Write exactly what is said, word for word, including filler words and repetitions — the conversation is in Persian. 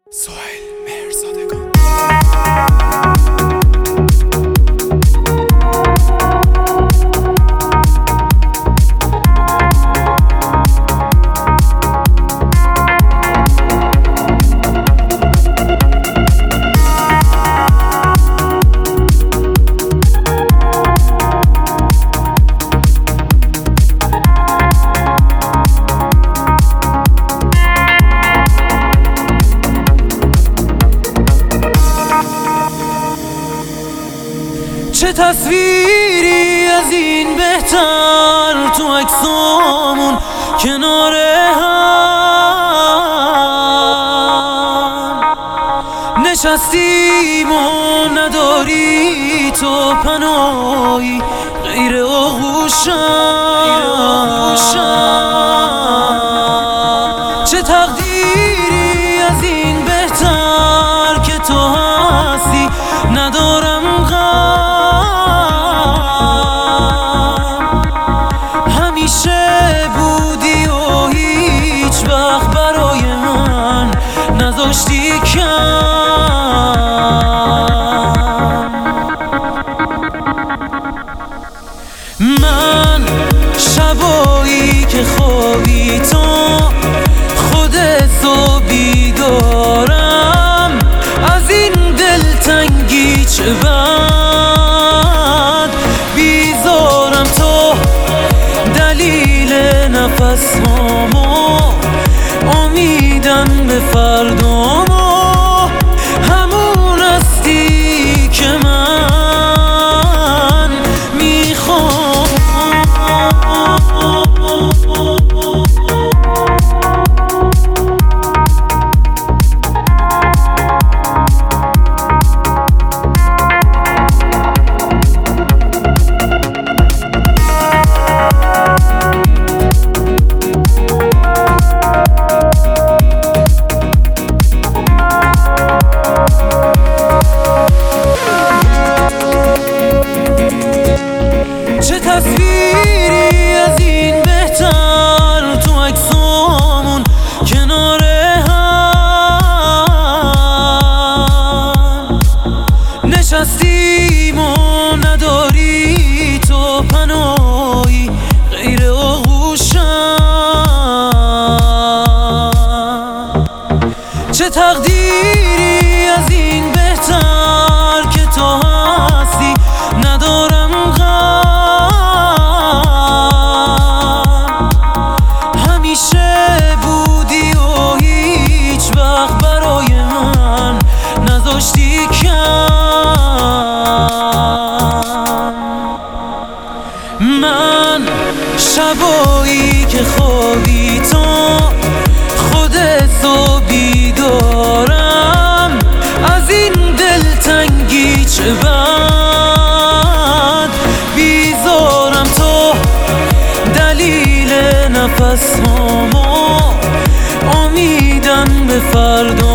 سهیل مهرزادگان. چه تصویری از این بهتر تو عکسامون کنار هم نشستیم و نداری تو پناهی غیر آغوشم. چه تقدیری از این بهتر که تو هستی ندارم نذاشتی کم. من شبایی که خوابی تو خودتو بیدارم از این دلتنگی چه بد بیزارم تو دلیل نفس هامو امیدم به فردامو همون هستی که من میخوام. تصویری از این بهتر تو عکسامون کنار هم نشستیم و نداری تو پناهی غیر آغوشم. چه تقدیری از این بهتر که تو هستی ندارم نذاشتی کم. من شبایی که خوابی تو خودتو بیدارم از این دلتنگی چه بد بیزارم تو دلیل نفس هامو امیدم به فردا